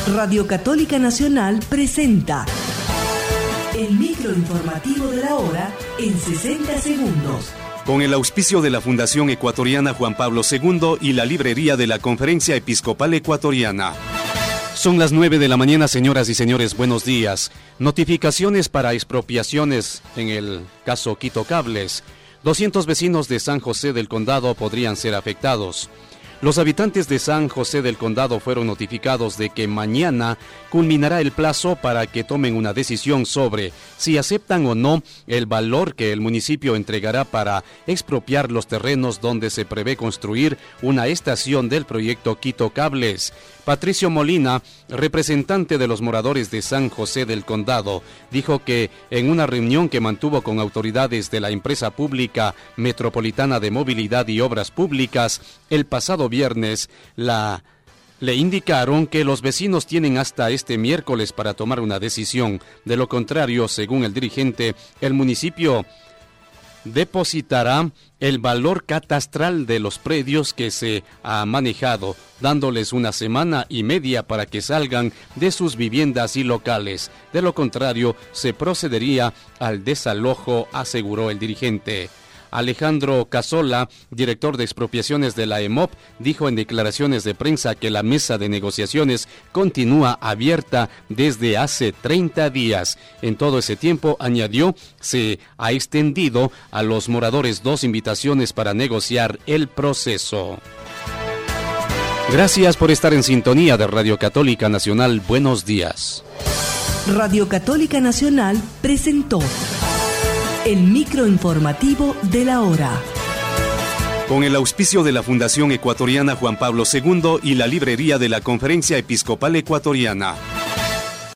Radio Católica Nacional presenta el microinformativo de la hora en 60 segundos. Con el auspicio de la Fundación Ecuatoriana Juan Pablo II y la librería de la Conferencia Episcopal Ecuatoriana. Son las 9 de la mañana, señoras y señores, buenos días. Notificaciones para expropiaciones en el caso Quito Cables. 200 vecinos de San José del Condado podrían ser afectados. Los habitantes de San José del Condado fueron notificados de que mañana culminará el plazo para que tomen una decisión sobre si aceptan o no el valor que el municipio entregará para expropiar los terrenos donde se prevé construir una estación del proyecto Quito Cables. Patricio Molina, representante de los moradores de San José del Condado, dijo que en una reunión que mantuvo con autoridades de la empresa pública metropolitana de movilidad y obras públicas el pasado viernes, le indicaron que los vecinos tienen hasta este miércoles para tomar una decisión. De lo contrario, según el dirigente, el municipio depositará el valor catastral de los predios que se ha manejado, dándoles una semana y media para que salgan de sus viviendas y locales. De lo contrario, se procedería al desalojo, aseguró el dirigente. Alejandro Casola, director de expropiaciones de la EMOP, dijo en declaraciones de prensa que la mesa de negociaciones continúa abierta desde hace 30 días. En todo ese tiempo, añadió, se ha extendido a los moradores 2 invitaciones para negociar el proceso. Gracias por estar en sintonía de Radio Católica Nacional. Buenos días. Radio Católica Nacional presentó el microinformativo de la hora. Con el auspicio de la Fundación Ecuatoriana Juan Pablo II y la librería de la Conferencia Episcopal Ecuatoriana.